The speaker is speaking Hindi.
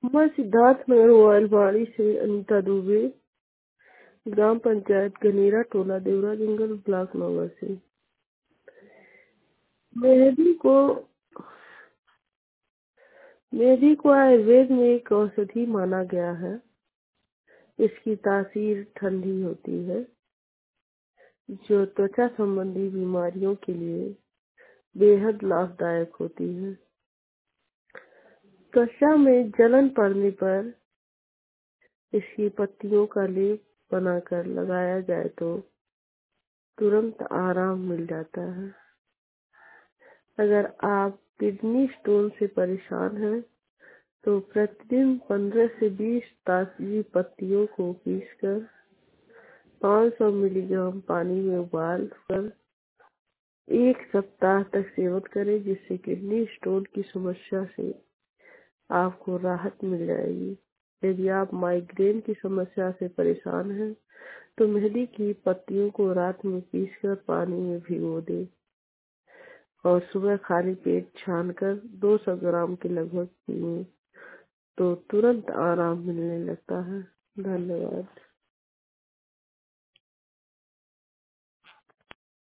मैं सिद्धार्थ नगर वालवाड़ी से अनीता दुबे, ग्राम पंचायत गनेरा, टोला देवरा जंगल, ब्लॉक नगर से। मेहंदी को मेहंदी को आयुर्वेद में एक औषधि माना गया है। इसकी तासीर ठंडी होती है, जो त्वचा संबंधी बीमारियों के लिए बेहद लाभदायक होती है। त्वचा में जलन पड़ने पर इसकी पत्तियों का लेप बनाकर लगाया जाए तो तुरंत आराम मिल जाता है। अगर आप किडनी स्टोन से परेशान हैं तो प्रतिदिन 15 से 20 ताजी पत्तियों को पीसकर 500 मिलीग्राम पानी में उबाल कर 1 सप्ताह तक सेवन करें, जिससे किडनी स्टोन की समस्या से आपको राहत मिल जाएगी। यदि आप माइग्रेन की समस्या से परेशान हैं तो मेहंदी की पत्तियों को रात में पीसकर पानी में भिगो दें और सुबह खाली पेट छानकर 200 ग्राम के लगभग पिएं तो तुरंत आराम मिलने लगता है। धन्यवाद।